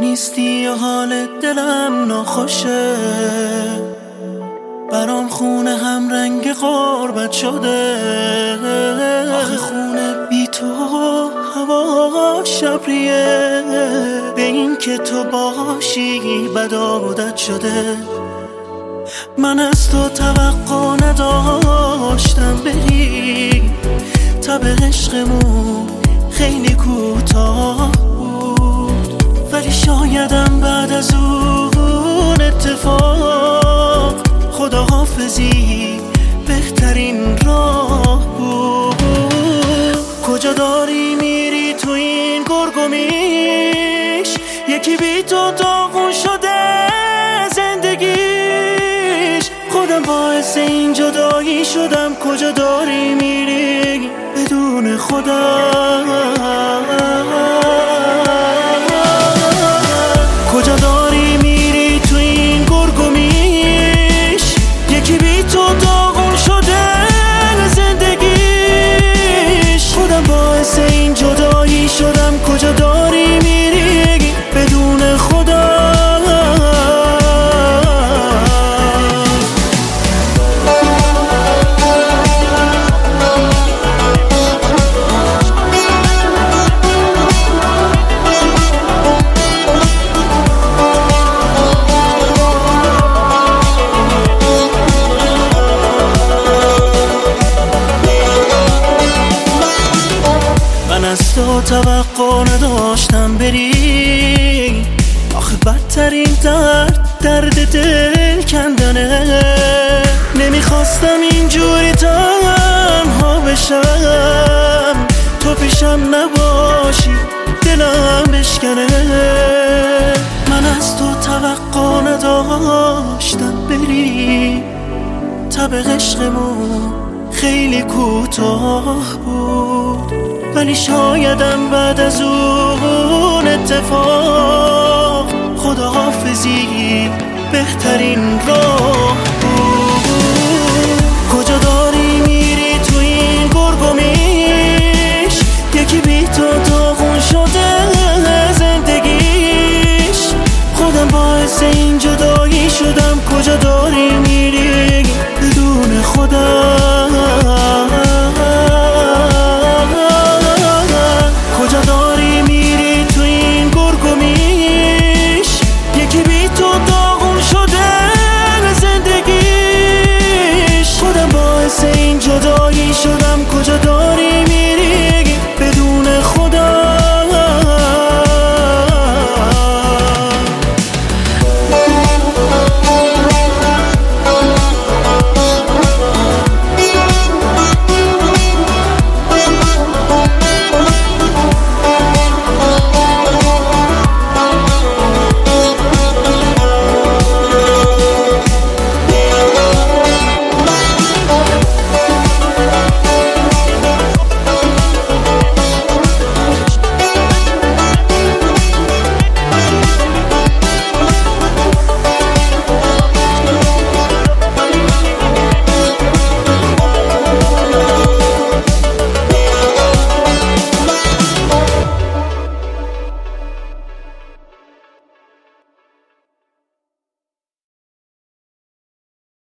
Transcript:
نیستی و حال دلم ناخوشه، برام خونه هم رنگ غربت شده. آخه خونه بی تو هوا شبریه، به این که تو باشی بد عادت شده. من از تو توقع نداشتم بری، تب عشقمون خیلی کوتاه بود، ولی شایدم بعد از اون اتفاق خداحافظی بهترین راه بود. کجا داری میری تو این گرگومیش؟ یکی بی تو داغون شده زندگیش، خودم باعث این جدایی شدم. کجا داری میری بدون خودم؟ کجا داری میری تو این گرگومیش؟ یکی بی تو داغون شده زندگیش، خودم باعث این جدایی شدم. کجا داری میری بدون خودم؟ از تو توقع نداشتم بری، آخه بدترین درد دل کندنه. نمیخواستم اینجوری تنها بشم، تو پیشم نباشی دلم بشکنه. من از تو توقع نداشتم بری، تب عشقمون خیلی کوتاه بود، ولی شایدم بعد از اون اتفاق خداحافظی بهترین راه